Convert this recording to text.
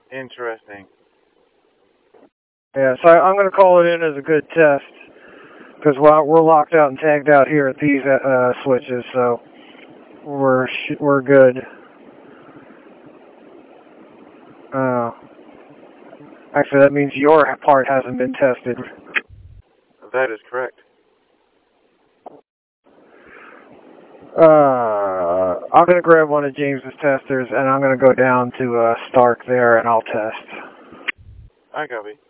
Interesting. Yeah, so I'm going to call it in as a good test because we're locked out and tagged out here at these switches, so we're good. Actually, that means your part hasn't been tested. That is correct. I'm going to grab one of James's testers, and I'm going to go down to Stark there, and I'll test. I copy.